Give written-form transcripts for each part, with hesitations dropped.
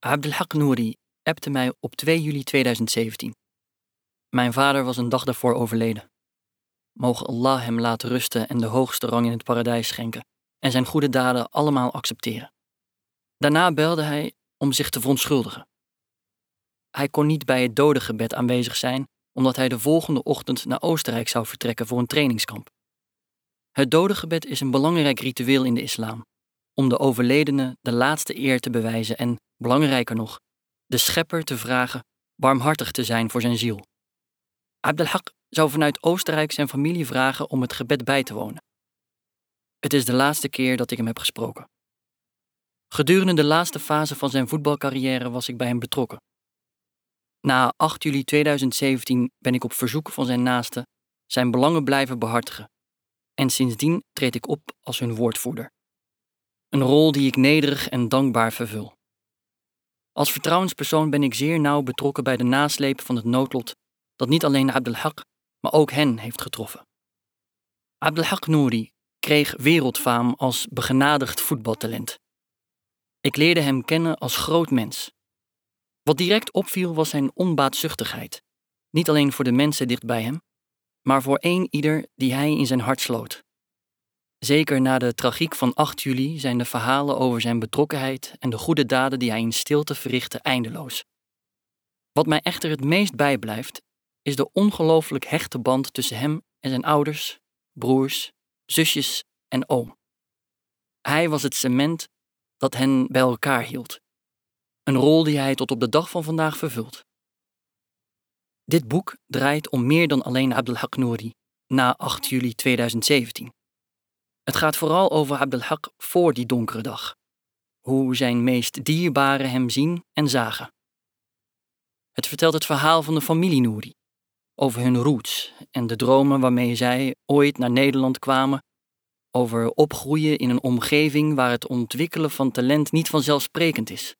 Abdelhak Nouri appte mij op 2 juli 2017. Mijn vader was een dag daarvoor overleden. Mogen Allah hem laten rusten en de hoogste rang in het paradijs schenken en zijn goede daden allemaal accepteren. Daarna belde hij om zich te verontschuldigen. Hij kon niet bij het dodengebed aanwezig zijn omdat hij de volgende ochtend naar Oostenrijk zou vertrekken voor een trainingskamp. Het dodengebed is een belangrijk ritueel in de islam, om de overledene de laatste eer te bewijzen en, belangrijker nog, de schepper te vragen barmhartig te zijn voor zijn ziel. Abdelhak zou vanuit Oostenrijk zijn familie vragen om het gebed bij te wonen. Het is de laatste keer dat ik hem heb gesproken. Gedurende de laatste fase van zijn voetbalcarrière was ik bij hem betrokken. Na 8 juli 2017 ben ik op verzoek van zijn naasten zijn belangen blijven behartigen en sindsdien treed ik op als hun woordvoerder. Een rol die ik nederig en dankbaar vervul. Als vertrouwenspersoon ben ik zeer nauw betrokken bij de nasleep van het noodlot dat niet alleen Abdelhak, maar ook hen heeft getroffen. Abdelhak Nouri kreeg wereldfaam als begenadigd voetbaltalent. Ik leerde hem kennen als groot mens. Wat direct opviel was zijn onbaatzuchtigheid, niet alleen voor de mensen dicht bij hem, maar voor ieder die hij in zijn hart sloot. Zeker na de tragiek van 8 juli zijn de verhalen over zijn betrokkenheid en de goede daden die hij in stilte verrichtte eindeloos. Wat mij echter het meest bijblijft, is de ongelooflijk hechte band tussen hem en zijn ouders, broers, zusjes en oom. Hij was het cement dat hen bij elkaar hield. Een rol die hij tot op de dag van vandaag vervult. Dit boek draait om meer dan alleen Abdelhak Nouri na 8 juli 2017. Het gaat vooral over Abdelhak voor die donkere dag. Hoe zijn meest dierbaren hem zien en zagen. Het vertelt het verhaal van de familie Nouri. Over hun roots en de dromen waarmee zij ooit naar Nederland kwamen. Over opgroeien in een omgeving waar het ontwikkelen van talent niet vanzelfsprekend is.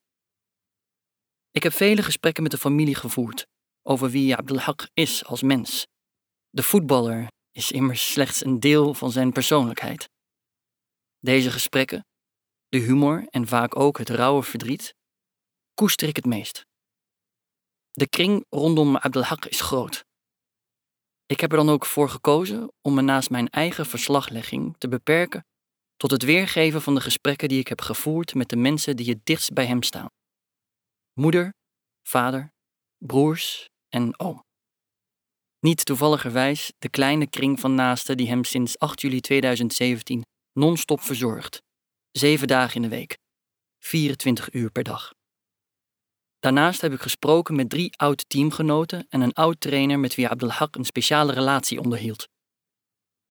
Ik heb vele gesprekken met de familie gevoerd over wie Abdelhak is als mens. De voetballer is immers slechts een deel van zijn persoonlijkheid. Deze gesprekken, de humor en vaak ook het rauwe verdriet, koester ik het meest. De kring rondom Abdelhak is groot. Ik heb er dan ook voor gekozen om me naast mijn eigen verslaglegging te beperken tot het weergeven van de gesprekken die ik heb gevoerd met de mensen die het dichtst bij hem staan. Moeder, vader, broers en oom. Niet toevalligerwijs de kleine kring van naasten die hem sinds 8 juli 2017 non-stop verzorgt. 7 dagen in de week, 24 uur per dag. Daarnaast heb ik gesproken met 3 oud-teamgenoten en een oud-trainer met wie Abdelhak een speciale relatie onderhield.